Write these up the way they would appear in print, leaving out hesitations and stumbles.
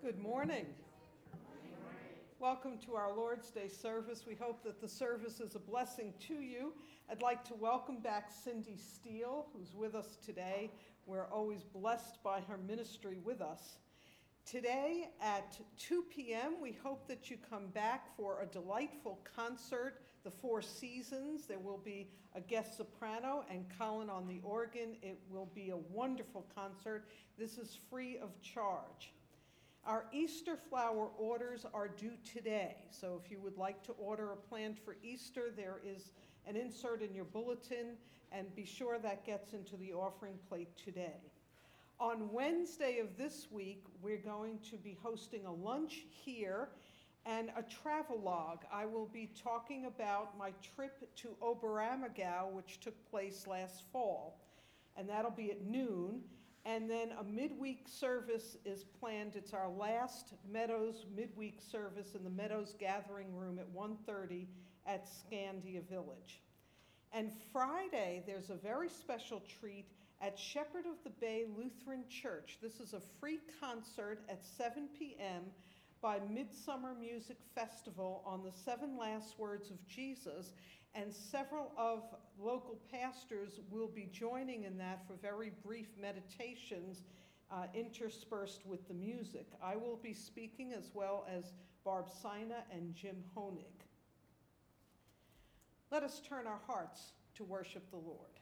Good morning. Welcome to our Lord's Day service. We hope that the service is a blessing to you. I'd like to welcome back Cindy Steele, who's with us today. We're always blessed by her ministry with us. Today at 2 p.m., we hope that you come back for a delightful concert, The Four Seasons. There will be a guest soprano and Colin on the organ. It will be a wonderful concert. This is free of charge. Our Easter flower orders are due today, so if you would like to order a plant for Easter, there is an insert in your bulletin, and be sure that gets into the offering plate today. On Wednesday of this week, we're going to be hosting a lunch here and a travelogue. I will be talking about my trip to Oberammergau, which took place last fall, and that'll be at noon. And then a midweek service is planned. It's our last Meadows midweek service in the Meadows Gathering Room at 1:30 at Scandia Village. And Friday, there's a very special treat at Shepherd of the Bay Lutheran Church. This is a free concert at 7 p.m. by Midsummer Music Festival on the 7 Last Words of Jesus, and several of local pastors will be joining in that for very brief meditations interspersed with the music. I will be speaking, as well as Barb Sina and Jim Honig. Let us turn our hearts to worship the Lord.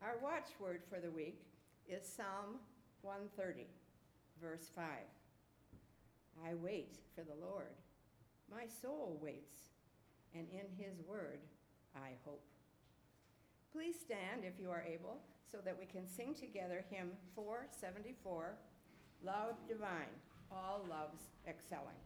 Our watchword for the week is Psalm 130, verse 5. I wait for the Lord. My soul waits, and in his word I hope. Please stand if you are able so that we can sing together hymn 474, Love Divine, All Loves Excelling.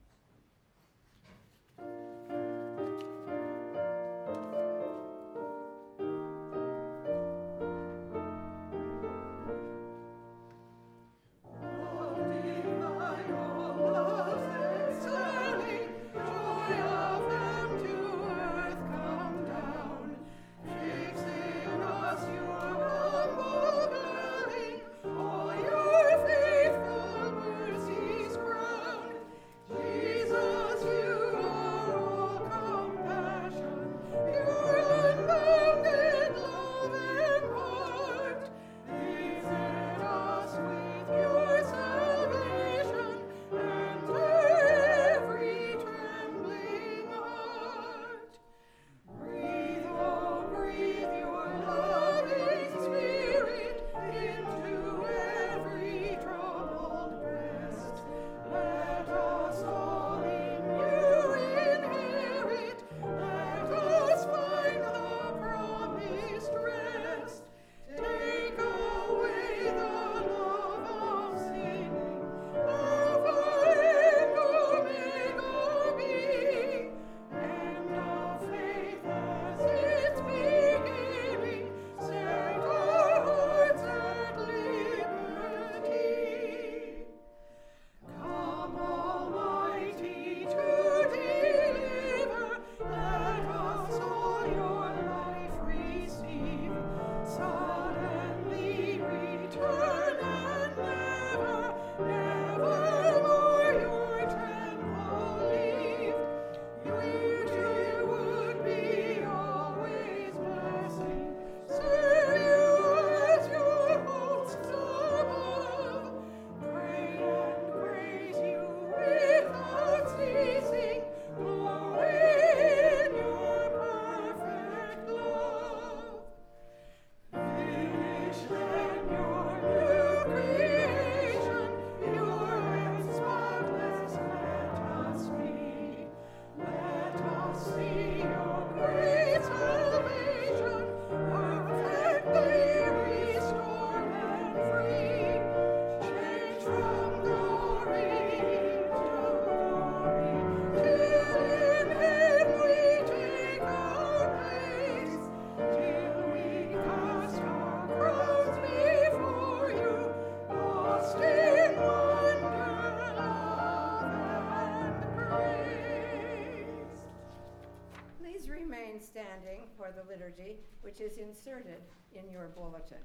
Standing for the liturgy, which is inserted in your bulletin.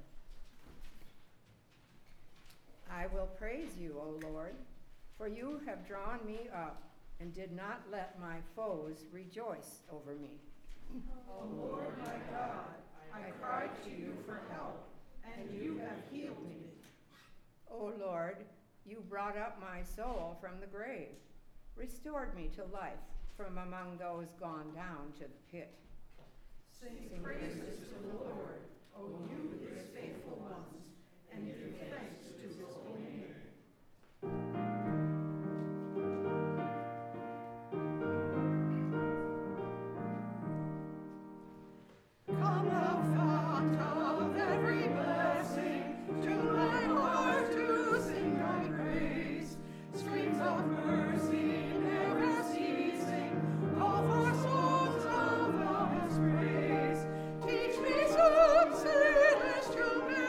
I will praise you, O Lord, for you have drawn me up and did not let my foes rejoice over me. O Lord my God, I cried to you for help, and you have healed me. O Lord, you brought up my soul from the grave, restored me to life from among those gone down to the pit. Sing praises to the Lord, O you his faithful ones, and give thanks to his holy name. Come, thou fount of every blessing, to my heart to sing thy praise. Streams of mercy never ceasing, all for songs of thou hast praise. Teach me some celestial melody.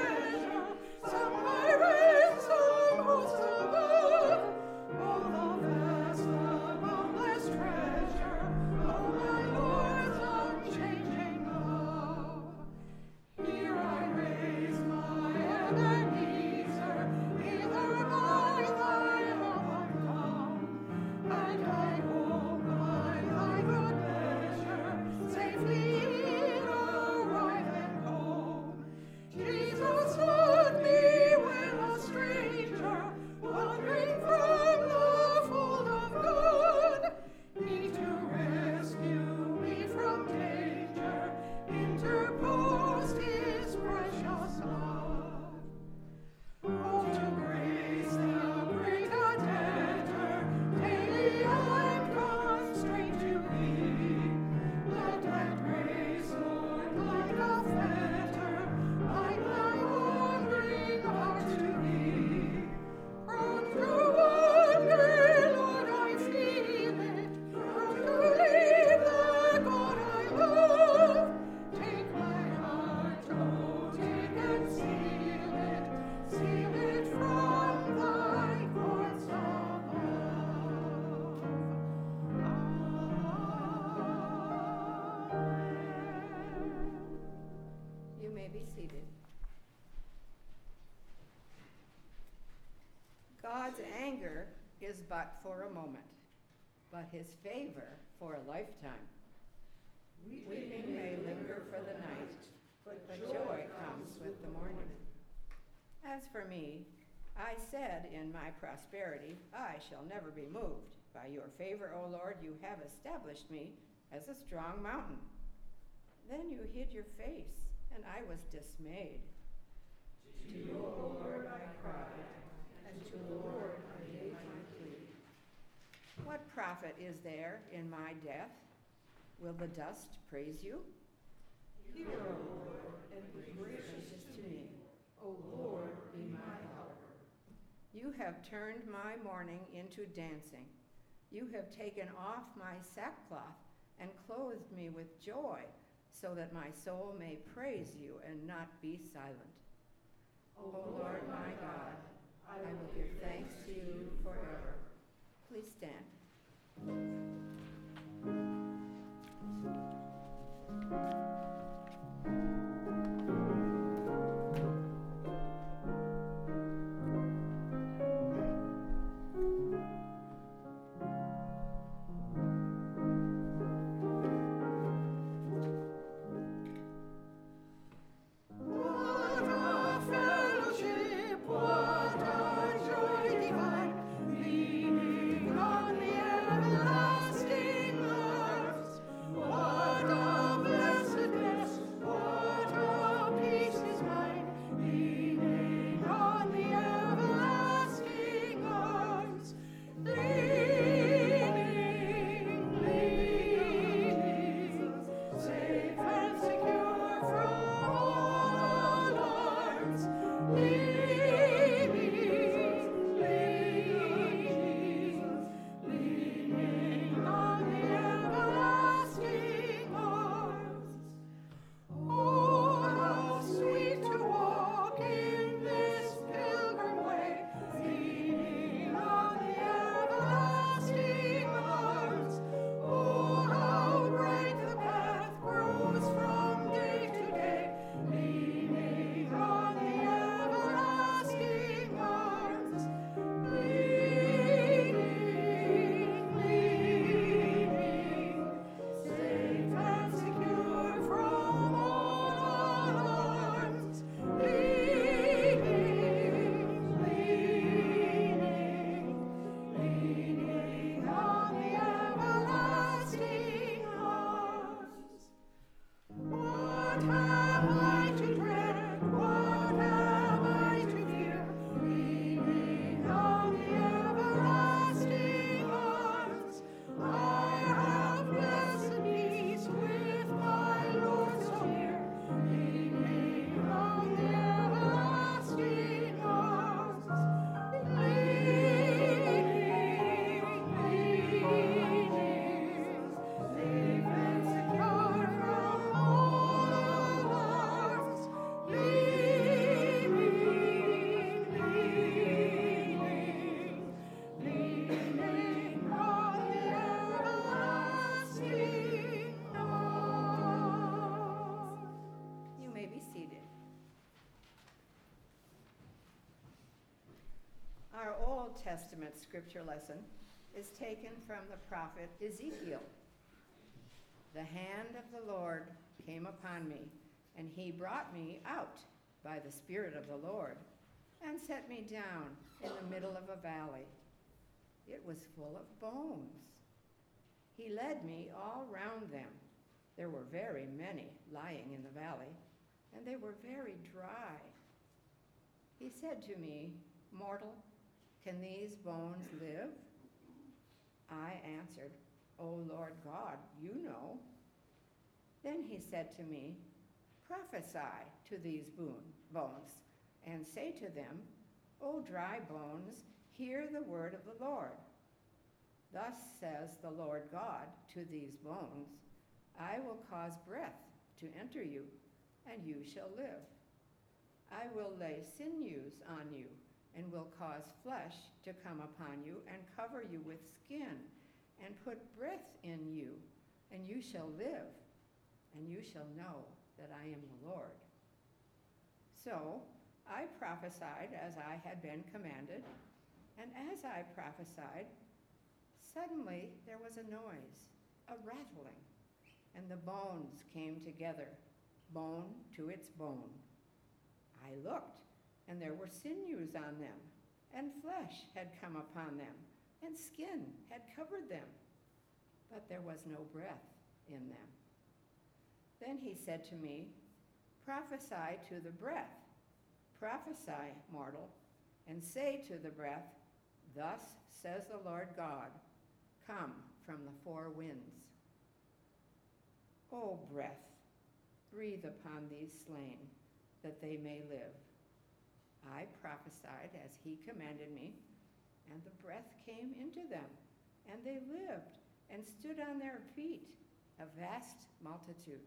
but for a moment, but his favor for a lifetime. Weeping may linger for the night, but joy comes with the morning. As for me, I said in my prosperity, I shall never be moved. By your favor, O Lord, you have established me as a strong mountain. Then you hid your face, and I was dismayed. To you, O Lord, I cried, and to the Lord I made my plea. What profit is there in my death? Will the dust praise you? Hear, O Lord, and be gracious to me. O Lord, be my helper. You have turned my mourning into dancing. You have taken off my sackcloth and clothed me with joy, so that my soul may praise you and not be silent. O Lord my God, I will give thanks to you forever. Please stand. Testament scripture lesson is taken from the prophet Ezekiel. The hand of the Lord came upon me, and he brought me out by the Spirit of the Lord and set me down in the middle of a valley. It was full of bones. He led me all round them. There were very many lying in the valley, and they were very dry. He said to me, "Mortal, can these bones live?" I answered, "O Lord God, you know." Then he said to me, "Prophesy to these bones, and say to them, O dry bones, hear the word of the Lord. Thus says the Lord God to these bones, I will cause breath to enter you, and you shall live. I will lay sinews on you, and will cause flesh to come upon you, and cover you with skin, and put breath in you, and you shall live, and you shall know that I am the Lord." So I prophesied as I had been commanded, And as I prophesied, suddenly there was a noise, a rattling, and the bones came together, bone to its bone. I looked, and there were sinews on them, and flesh had come upon them, and skin had covered them, but there was no breath in them. Then he said to me, prophesy to the breath. Prophesy, mortal, and say to the breath, thus says the Lord God, come from the four winds. O breath, breathe upon these slain, that they may live. I prophesied as he commanded me, and the breath came into them, and they lived and stood on their feet, a vast multitude.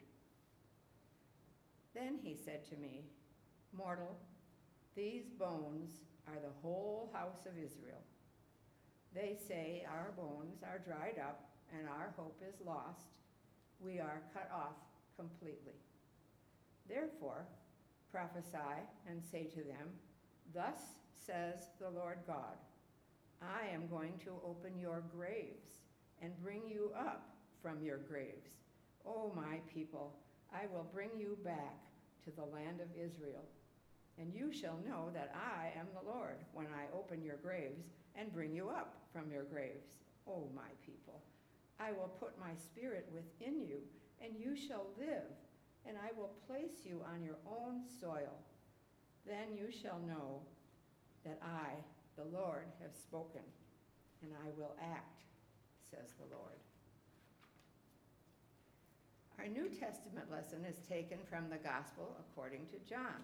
Then he said to me, mortal, these bones are the whole house of Israel. They say, our bones are dried up, and our hope is lost. We are cut off completely. Therefore, prophesy and say to them, thus says the Lord God, I am going to open your graves and bring you up from your graves. O my people, I will bring you back to the land of Israel. And you shall know that I am the Lord when I open your graves and bring you up from your graves. O my people, I will put my spirit within you, and you shall live, and I will place you on your own soil. Then you shall know that I, the Lord, have spoken, and I will act, says the Lord. Our New Testament lesson is taken from the Gospel according to John.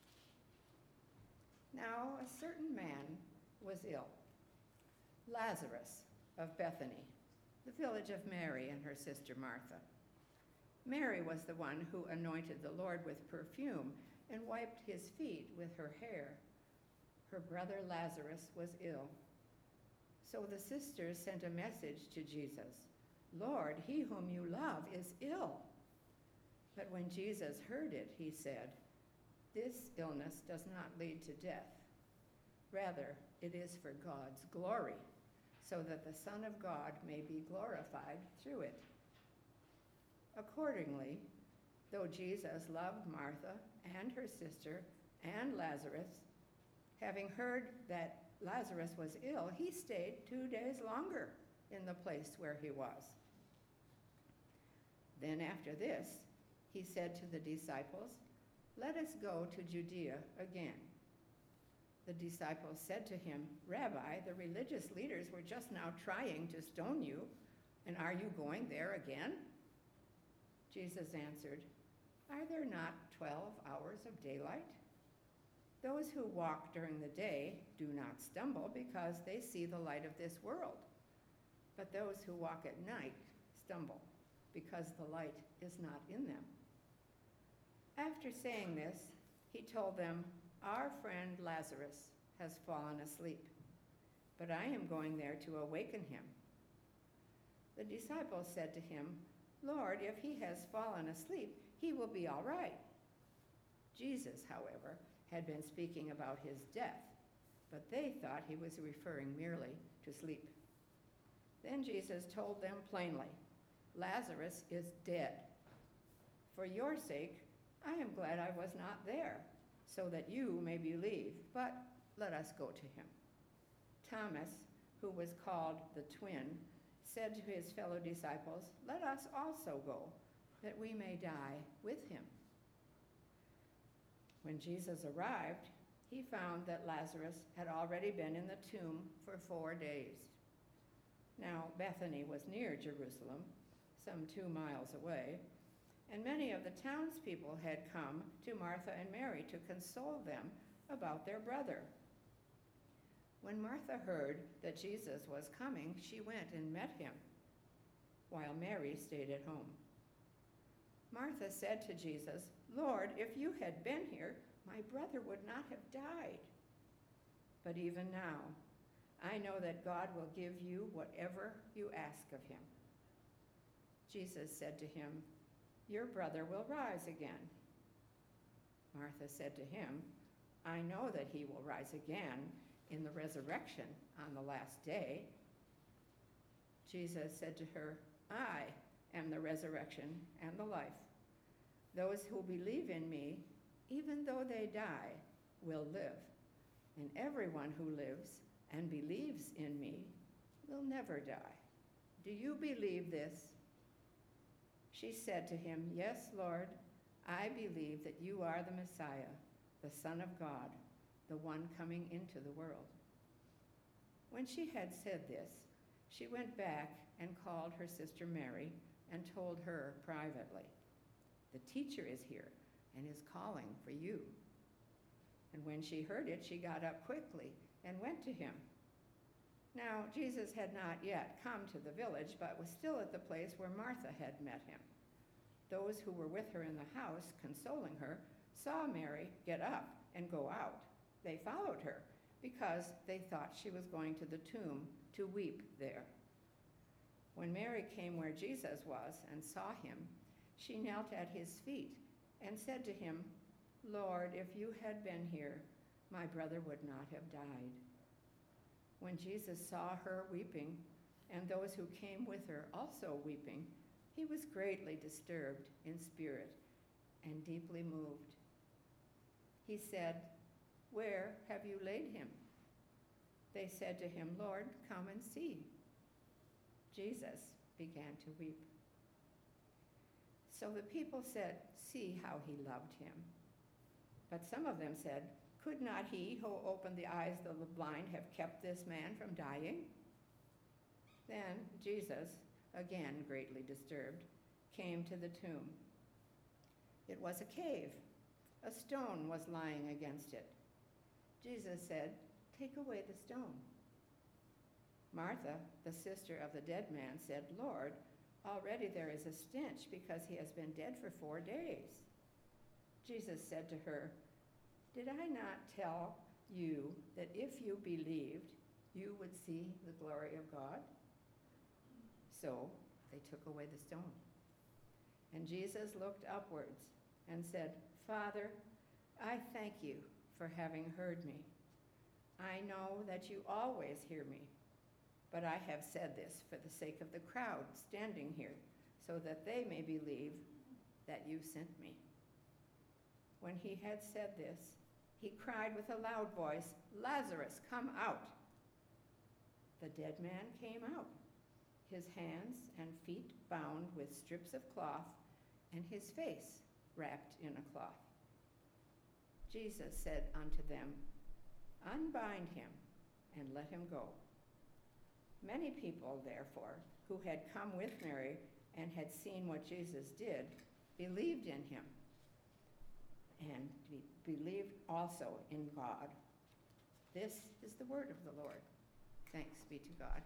Now a certain man was ill, Lazarus of Bethany, the village of Mary and her sister Martha. Mary was the one who anointed the Lord with perfume and wiped his feet with her hair. Her brother Lazarus was ill. So the sisters sent a message to Jesus, Lord, he whom you love is ill. But when Jesus heard it, he said, this illness does not lead to death. Rather, it is for God's glory, so that the Son of God may be glorified through it. Accordingly, though Jesus loved Martha and her sister and Lazarus, having heard that Lazarus was ill, he stayed 2 days longer in the place where he was. Then after this, he said to the disciples, let us go to Judea again. The disciples said to him, Rabbi, the religious leaders were just now trying to stone you, and are you going there again? Jesus answered, are there not 12 hours of daylight? Those who walk during the day do not stumble because they see the light of this world. But those who walk at night stumble because the light is not in them. After saying this, he told them, our friend Lazarus has fallen asleep, but I am going there to awaken him. The disciples said to him, Lord, if he has fallen asleep, he will be all right. Jesus, however, had been speaking about his death, but they thought he was referring merely to sleep. Then Jesus told them plainly, Lazarus is dead. For your sake, I am glad I was not there, so that you may believe, but let us go to him. Thomas, who was called the twin, said to his fellow disciples, let us also go, that we may die with him. When Jesus arrived, he found that Lazarus had already been in the tomb for 4 days. Now Bethany was near Jerusalem, some 2 miles away, and many of the townspeople had come to Martha and Mary to console them about their brother. When Martha heard that Jesus was coming, she went and met him, while Mary stayed at home. Martha said to Jesus, Lord, if you had been here, my brother would not have died. But even now, I know that God will give you whatever you ask of him. Jesus said to him, your brother will rise again. Martha said to him, I know that he will rise again in the resurrection on the last day. Jesus said to her, I am the resurrection and the life. Those who believe in me, even though they die, will live. And everyone who lives and believes in me will never die. Do you believe this? She said to him, Yes, Lord, I believe that you are the Messiah, the Son of God, the one coming into the world. When she had said this, she went back and called her sister Mary and told her privately, The teacher is here and is calling for you. And when she heard it, she got up quickly and went to him. Now, Jesus had not yet come to the village, but was still at the place where Martha had met him. Those who were with her in the house, consoling her, saw Mary get up and go out. They followed her because they thought she was going to the tomb to weep there. When Mary came where Jesus was and saw him, she knelt at his feet and said to him, Lord, if you had been here, my brother would not have died. When Jesus saw her weeping, and those who came with her also weeping, he was greatly disturbed in spirit and deeply moved. He said, Where have you laid him? They said to him, Lord, come and see. Jesus began to weep. So the people said, See how he loved him. But some of them said, Could not he who opened the eyes of the blind have kept this man from dying? Then Jesus, again greatly disturbed, came to the tomb. It was a cave. A stone was lying against it. Jesus said, Take away the stone. Martha, the sister of the dead man, said, Lord, already there is a stench because he has been dead for 4 days. Jesus said to her, Did I not tell you that if you believed, you would see the glory of God? So they took away the stone. And Jesus looked upwards and said, Father, I thank you for having heard me. I know that you always hear me, but I have said this for the sake of the crowd standing here, so that they may believe that you sent me. When he had said this, he cried with a loud voice, Lazarus, come out. The dead man came out, his hands and feet bound with strips of cloth, and his face wrapped in a cloth. Jesus said unto them, Unbind him and let him go. Many people, therefore, who had come with Mary and had seen what Jesus did, believed in him and believed also in God. This is the word of the Lord. Thanks be to God.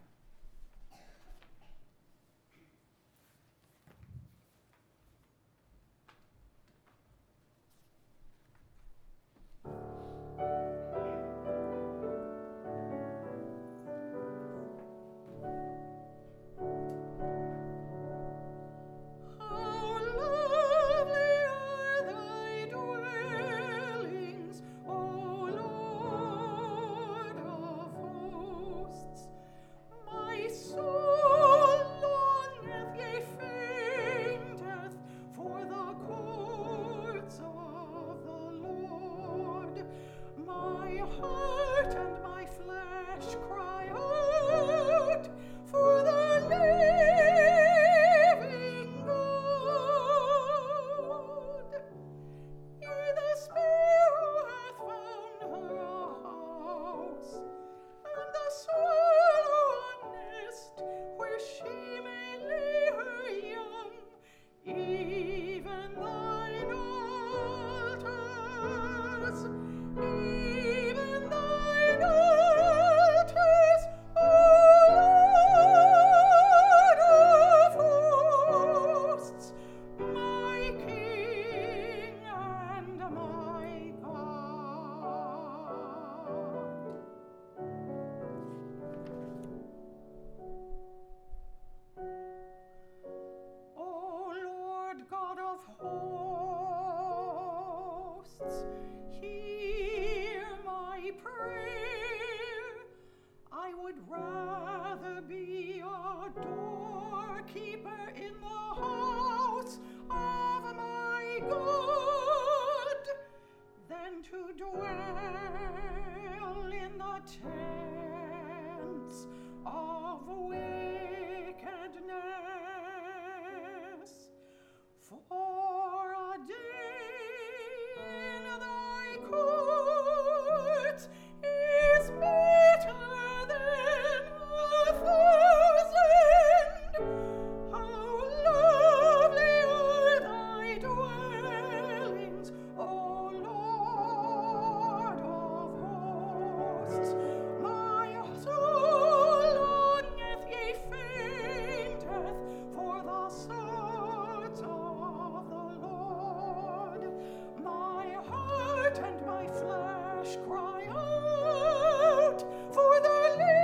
search of the Lord. My heart and my flesh cry out for the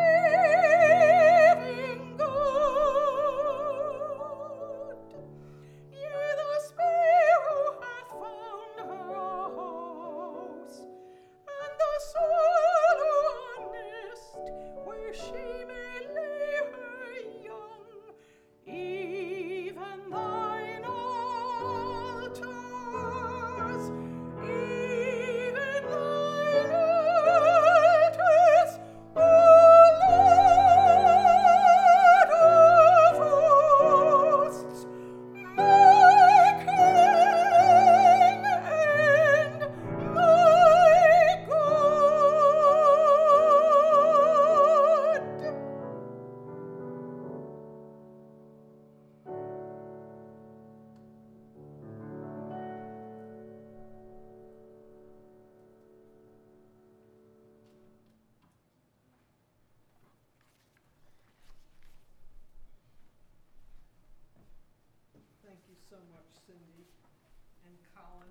living God. Yea, the sparrow hath found her house, and the swallow a nest where she may lay her young. Even thine altars, even thine altars, O Lord of hosts, my King and my God. Thank you so much, Cindy and Colin.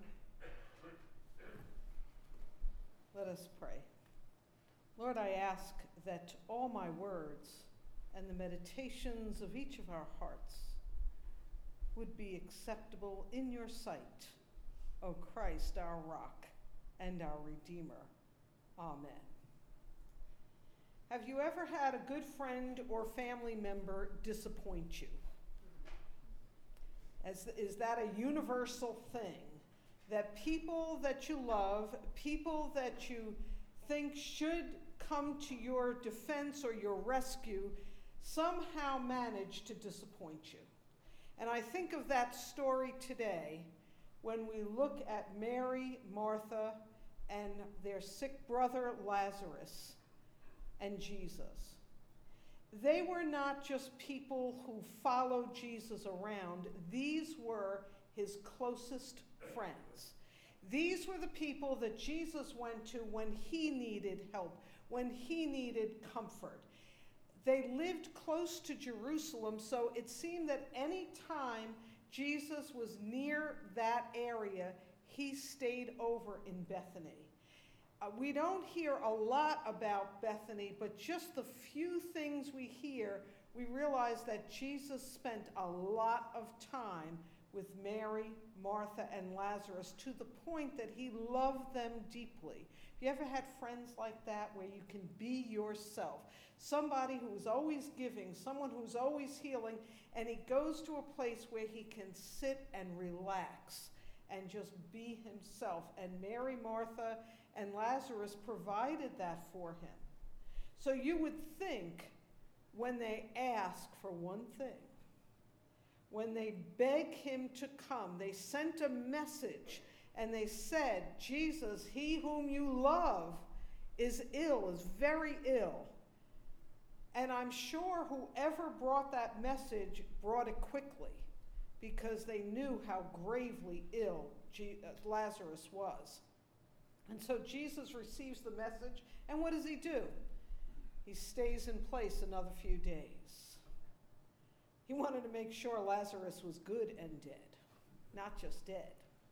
Let us pray. Lord, I ask that all my words and the meditations of each of our hearts would be acceptable in your sight, O Christ, our rock and our Redeemer. Amen. Have you ever had a good friend or family member disappoint you? Is that a universal thing? That people that you love, people that you think should come to your defense or your rescue, somehow manage to disappoint you. And I think of that story today when we look at Mary, Martha, and their sick brother Lazarus and Jesus. They were not just people who followed Jesus around. These were his closest friends. These were the people that Jesus went to when he needed help, when he needed comfort. They lived close to Jerusalem, so it seemed that any time Jesus was near that area, he stayed over in Bethany. We don't hear a lot about Bethany, but just the few things we hear, we realize that Jesus spent a lot of time with Mary, Martha, and Lazarus to the point that he loved them deeply. Have you ever had friends like that where you can be yourself? Somebody who is always giving, someone who's always healing, and he goes to a place where he can sit and relax and just be himself. And Mary, Martha, and Lazarus provided that for him. So you would think when they ask for one thing, when they beg him to come, they sent a message and they said, Jesus, he whom you love is ill, is very ill. And I'm sure whoever brought that message brought it quickly because they knew how gravely ill Lazarus was. And so Jesus receives the message, and what does he do? He stays in place another few days. He wanted to make sure Lazarus was good and dead, not just dead.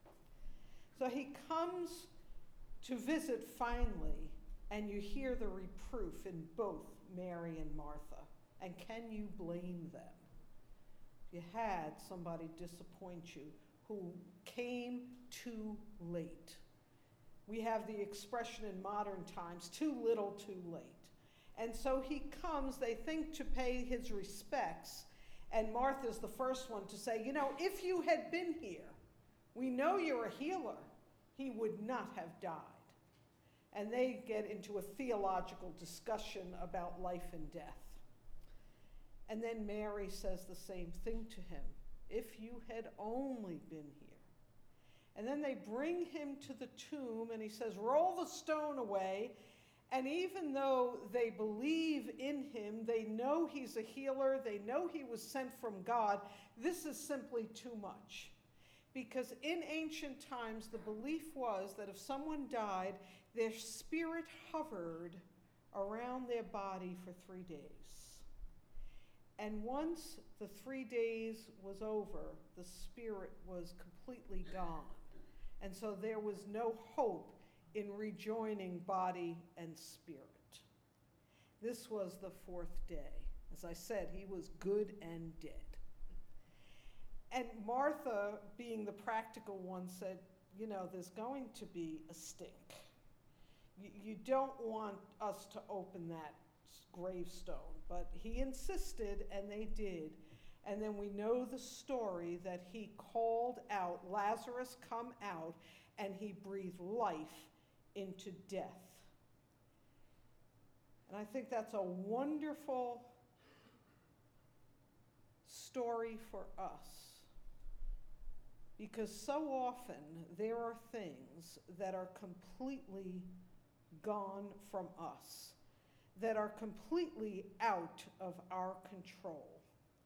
So he comes to visit finally, and you hear the reproof in both Mary and Martha. And can you blame them? You had somebody disappoint you who came too late. We have the expression in modern times, too little, too late. And so he comes, they think, to pay his respects. And Martha's the first one to say, if you had been here, we know you're a healer, he would not have died. And they get into a theological discussion about life and death. And then Mary says the same thing to him. If you had only been here. And then they bring him to the tomb, and he says, roll the stone away. And even though they believe in him, they know he's a healer, they know he was sent from God, this is simply too much. Because in ancient times, the belief was that if someone died, their spirit hovered around their body for 3 days. And once the 3 days was over, the spirit was completely gone. And so there was no hope in rejoining body and spirit. This was the 4th day. As I said, he was good and dead. And Martha, being the practical one, said, you know, there's going to be a stink. You don't want us to open that gravestone. But he insisted, and they did. And then we know the story that he called out, Lazarus, come out, and he breathed life into death. And I think that's a wonderful story for us. Because so often there are things that are completely gone from us, that are completely out of our control.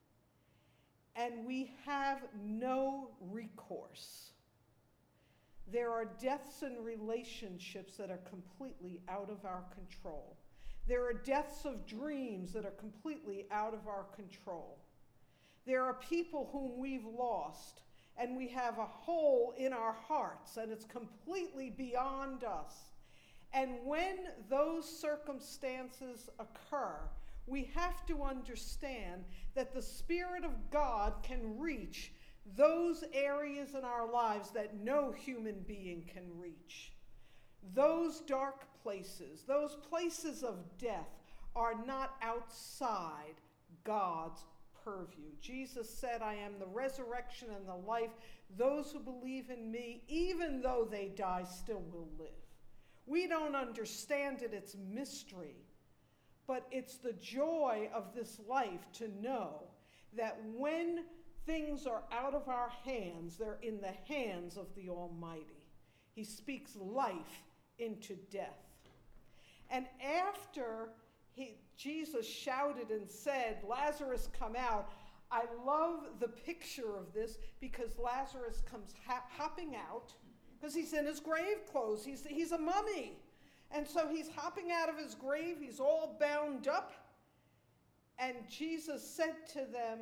And we have no recourse. There are deaths in relationships that are completely out of our control. There are deaths of dreams that are completely out of our control. There are people whom we've lost, and we have a hole in our hearts, and it's completely beyond us. And when those circumstances occur, we have to understand that the Spirit of God can reach those areas in our lives that no human being can reach. Those dark places, those places of death, are not outside God's purview. Jesus said, I am the resurrection and the life. Those who believe in me, even though they die, still will live. We don't understand it, it's mystery. But it's the joy of this life to know that when things are out of our hands, they're in the hands of the Almighty. He speaks life into death. And after Jesus shouted and said, Lazarus, come out, I love the picture of this because Lazarus comes hopping out because he's in his grave clothes. He's a mummy. And so he's hopping out of his grave. He's all bound up. And Jesus said to them,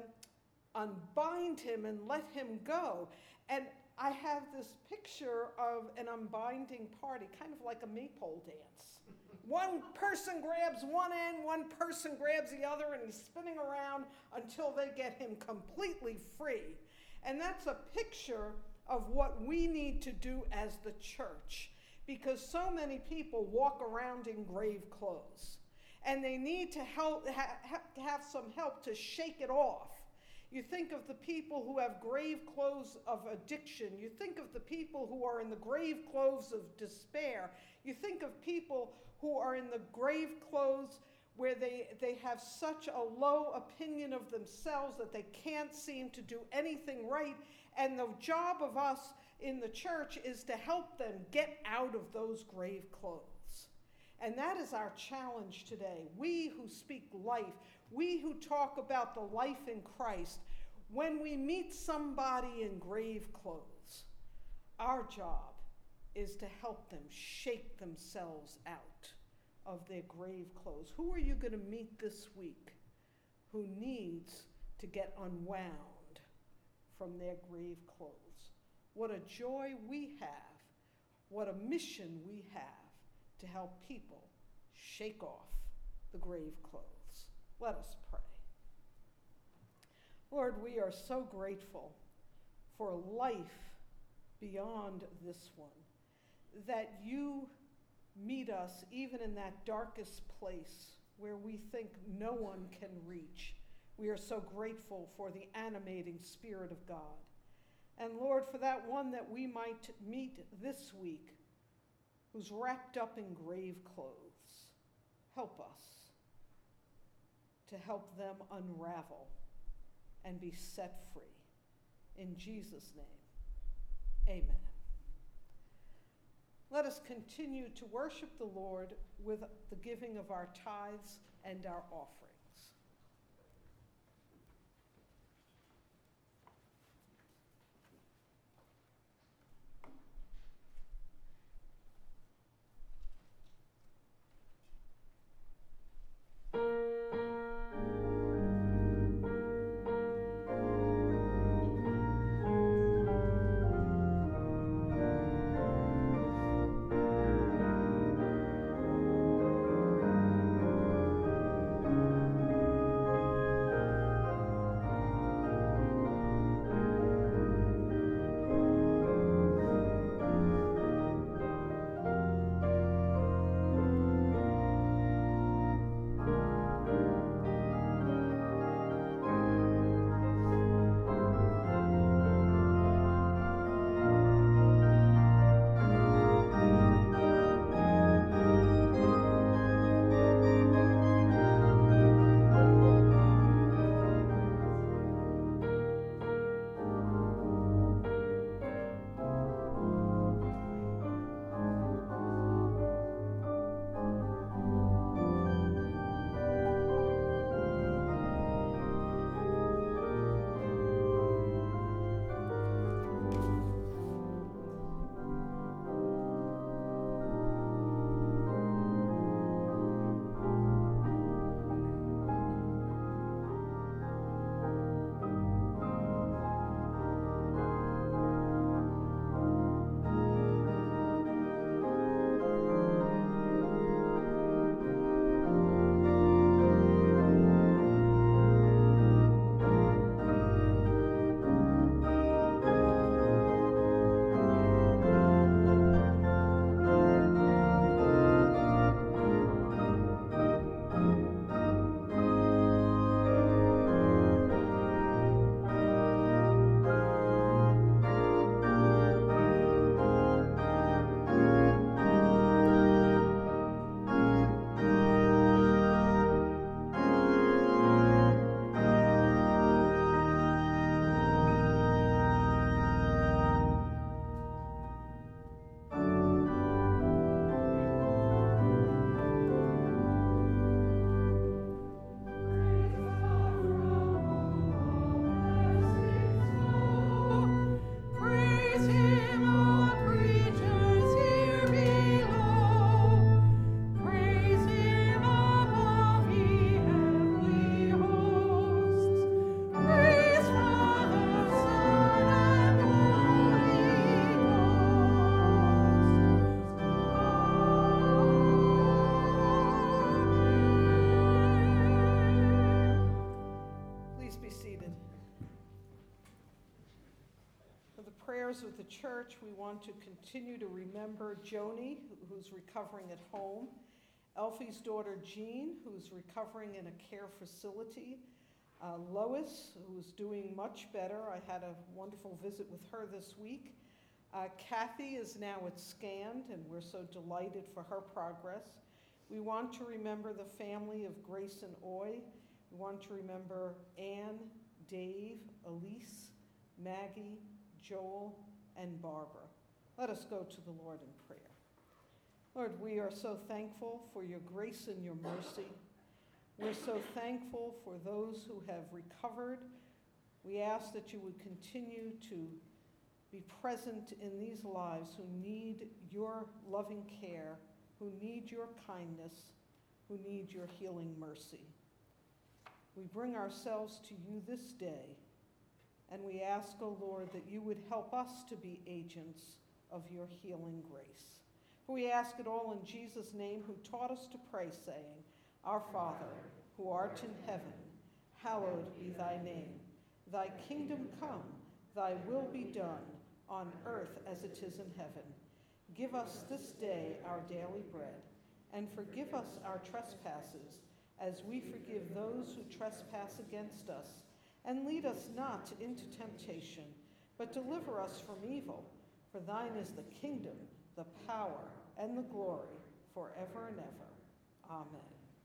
unbind him and let him go. And I have this picture of an unbinding party, kind of like a maypole dance. One person grabs one end, one person grabs the other, and he's spinning around until they get him completely free. And that's a picture of what we need to do as the church, because so many people walk around in grave clothes, and they need to have some help to shake it off. You think of the people who have grave clothes of addiction. You think of the people who are in the grave clothes of despair. You think of people who are in the grave clothes where they have such a low opinion of themselves that they can't seem to do anything right. And the job of us in the church is to help them get out of those grave clothes. And that is our challenge today. We who speak life, we who talk about the life in Christ, when we meet somebody in grave clothes, our job is to help them shake themselves out of their grave clothes. Who are you going to meet this week who needs to get unwound from their grave clothes? What a joy we have, what a mission we have to help people shake off the grave clothes. Let us pray. Lord, we are so grateful for life beyond this one, that you meet us even in that darkest place where we think no one can reach. We are so grateful for the animating Spirit of God. And Lord, for that one that we might meet this week who's wrapped up in grave clothes, help us to help them unravel and be set free. In Jesus' name, amen. Let us continue to worship the Lord with the giving of our tithes and our offerings. prayers with the church, we want to continue to remember Joni, who's recovering at home, Elfie's daughter Jean, who's recovering in a care facility, Lois, who's doing much better. I had a wonderful visit with her this week. Kathy is now at SCAND, and we're so delighted for her progress. We want to remember the family of Grace and Oy. We want to remember Anne, Dave, Elise, Maggie, Joel, and Barbara. Let us go to the Lord in prayer. Lord, we are so thankful for your grace and your mercy. We're so thankful for those who have recovered. We ask that you would continue to be present in these lives who need your loving care, who need your kindness, who need your healing mercy. We bring ourselves to you this day, and we ask, O Lord, that you would help us to be agents of your healing grace. For we ask it all in Jesus' name, who taught us to pray, saying, Our Father, who art in heaven, hallowed be thy name. Thy kingdom come, thy will be done, on earth as it is in heaven. Give us this day our daily bread, and forgive us our trespasses, as we forgive those who trespass against us. And lead us not into temptation, but deliver us from evil. For thine is the kingdom, the power, and the glory, forever and ever. Amen.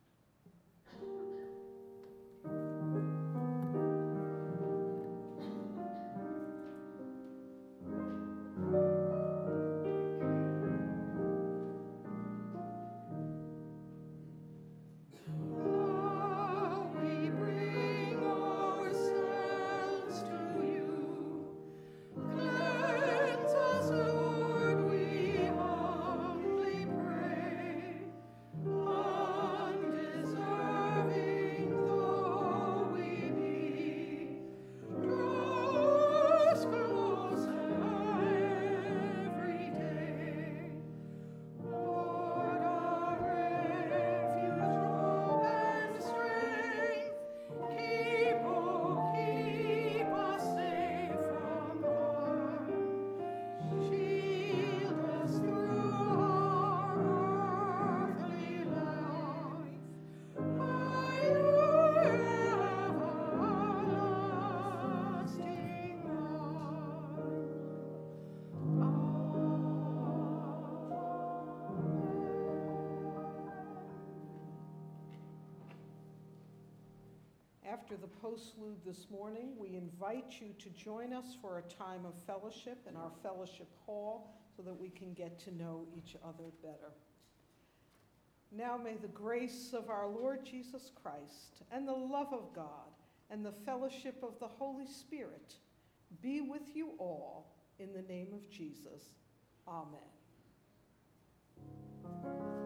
After the postlude this morning, we invite you to join us for a time of fellowship in our fellowship hall so that we can get to know each other better. Now may the grace of our Lord Jesus Christ and the love of God and the fellowship of the Holy Spirit be with you all in the name of Jesus. Amen.